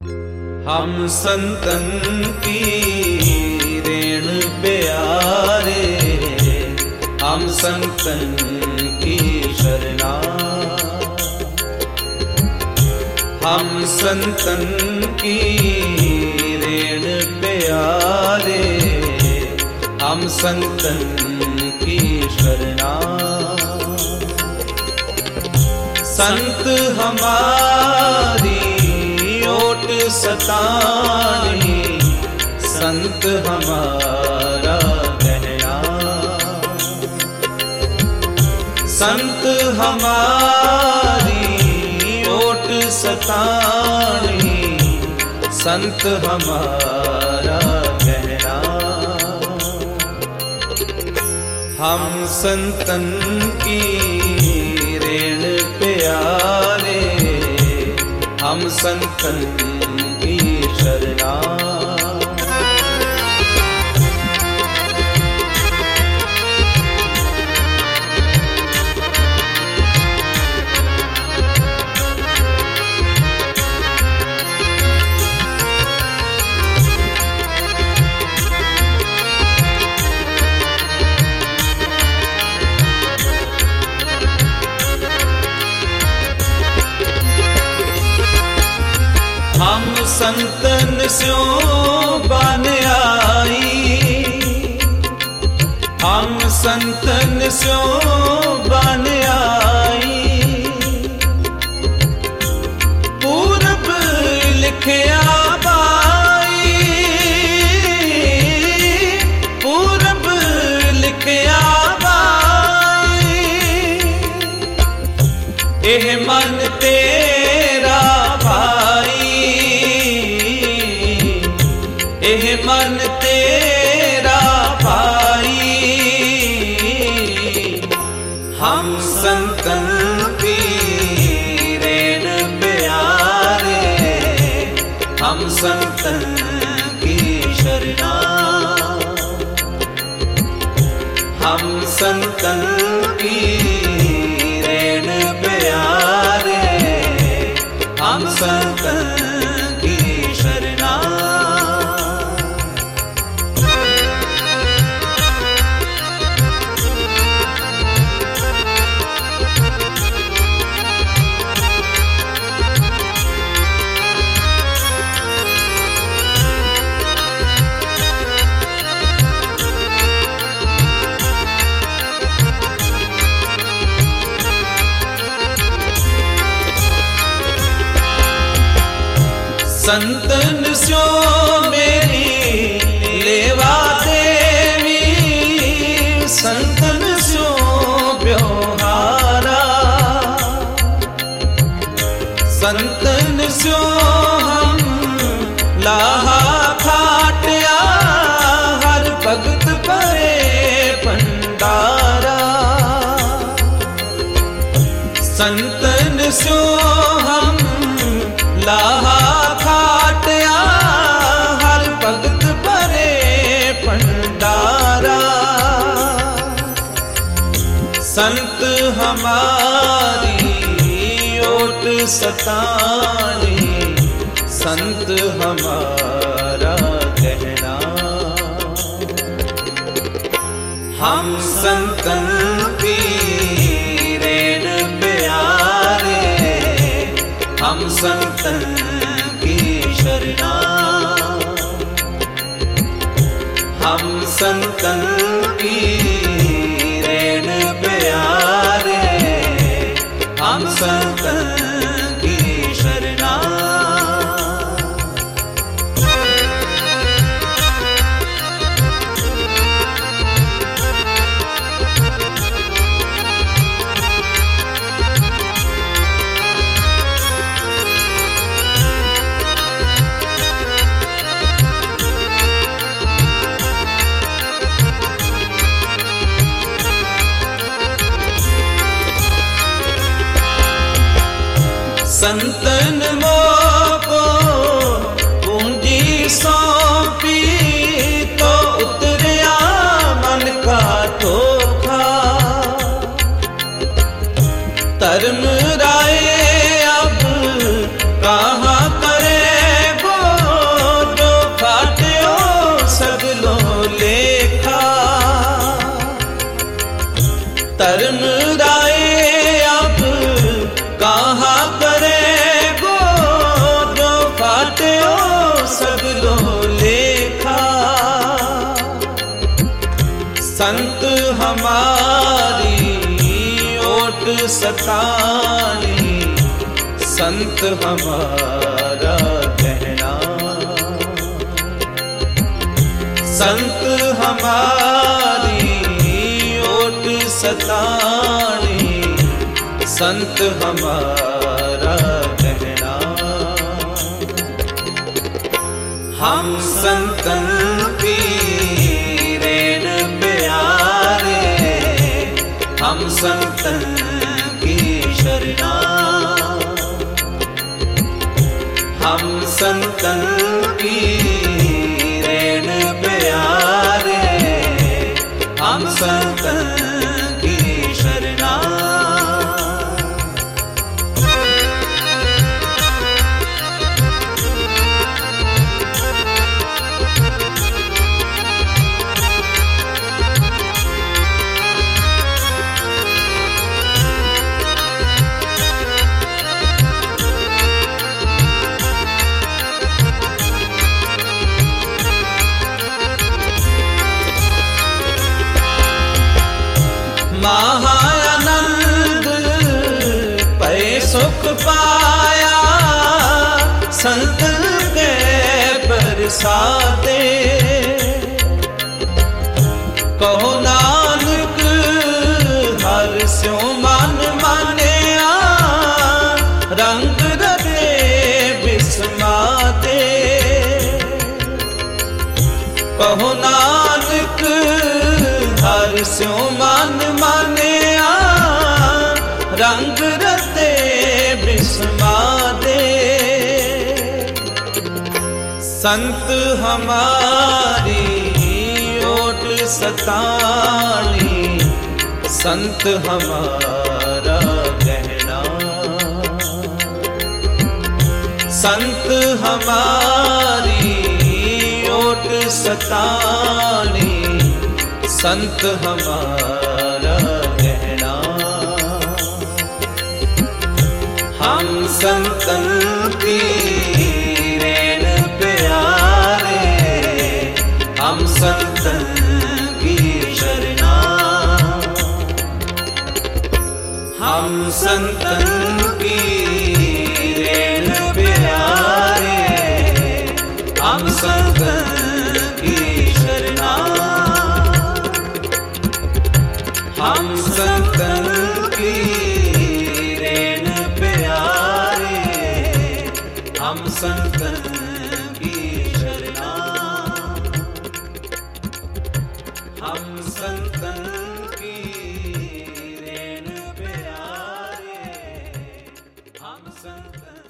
हम संतन की रेण प्यारे, हम संतन की शरणा। हम संतन की रेण प्यारे, हम संतन की शरणा। संत हमारी ओट सतानी, संत हमारा कहना। संत हमारी ओट सतानी, संत हमारा कहना। हम संतन की रेण प्यारे, हम संतन की शरणा। हम संतन स्यों बन आई, हम संतन स्यों बन आई। पूरब लिखिया बाई, पूरब लिखिया बाई। एह मन तेरा भाई, एह मन तेरा भाई। हम संतन की रेण प्यारे, हम संतन की शरणा। हम संतन की रेण प्यारे, हम संतन की शरणा। संतन स्यों मेरी लेवा देवी, संतन स्यों ब्योहारा। संतन स्यों हम लाहा खाटिया, हर भगत परे भंडारा। संतन स्यों हम लाहा खाटिया, हर भगत परे भंडारा। संत हमारी ओट सतानी, संत हमारा कहना। हम संतन की रेण प्यारे, हम संतन की शरणा। हम संतन की रेण प्यारे, हम संतन की शरणा। संतन मोको पूंजी सौंपी, तो उतरिया मन का धोखा। धर्म राय अब कहाँ करे संत हमारा कहना। संत हमारी ओट सतानी, संत हमारा कहना। हम संतन की रेन प्यारे, हम संतन की शरणा। हम संतन की रेन प्यारे, हम संतन की शरणा। महाआनंद पै सुख पाया, संत के बरसाते। कहो नानक हर स्यों मन मानिया, रंग रहे बिस्माते। कहो नानक हर स्यों मन मानिया, रंग रते बिस्माते। संत हमारी ओट सतानी, संत हमारा कहना। संत हमारी ओट सतानी, संत हमारा कहना। हम संतन की रेन प्यारे, हम संतन की शरणा। हम संतन की रेन प्यारे, हम संतन की शरणा। हम संतन की रेन प्यारे, हम संतन की शरणा। हम संतन की रेन प्यारे, हम संतन